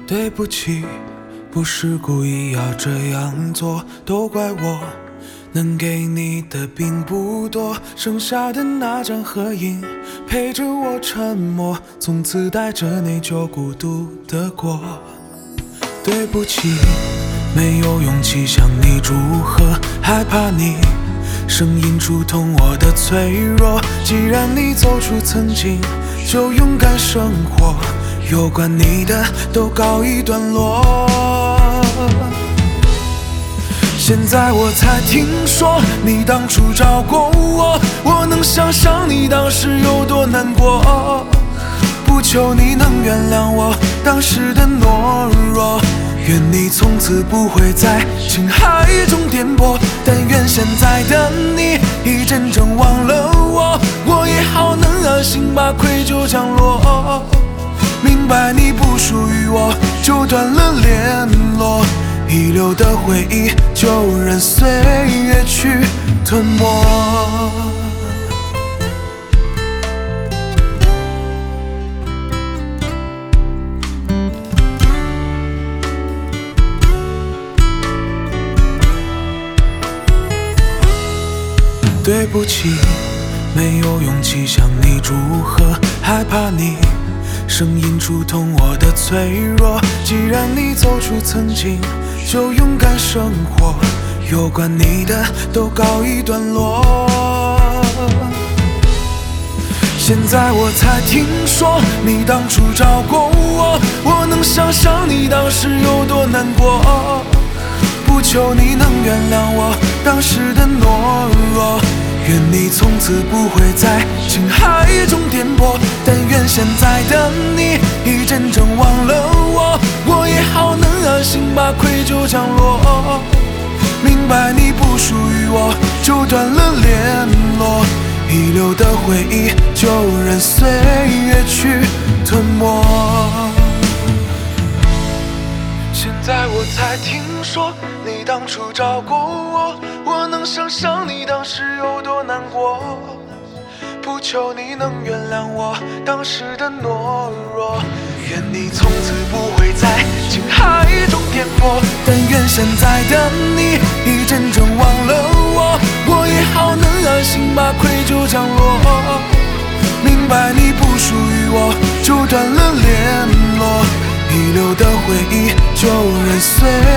对不起，不是故意要这样做，都怪我能给你的并不多，剩下的那张合影陪着我沉默，从此带着内疚孤独的过。对不起，没有勇气向你祝贺，害怕你声音触痛我的脆弱。既然你走出曾经，就勇敢生活，有关你的都告一段落。现在我才听说你当初找过我，我能想象你当时有多难过。不求你能原谅我当时的懦弱，愿你从此不会在情海中颠簸。但愿现在的你已真正忘了我，我也好能安心把愧疚降落。明白你不属于我，就断了联络，遗留的回忆就任岁月去吞没。对不起，没有勇气向你祝贺，害怕你声音触痛我的脆弱。既然你走出曾经，就勇敢生活，有关你的都告一段落。现在我才听说你当初找过我，我能想象你当时有多难过。不求你能原谅我当时的懦弱，愿你从此不会在情海中颠簸。但愿现在的你已真正忘了我，我也好能安心把愧疚降落。明白你不属于我，就断了联络，遗留的回忆就任岁月去吞没。现在我才听说你当初找过我，我能想象你当时有多难过。不求你能原谅我当时的懦弱，愿你从此不会在情海中颠簸。但愿现在的你已真正忘了我，我也好能安心把愧疚降落。明白你不属于我，就断了联络，遗留的回忆就任岁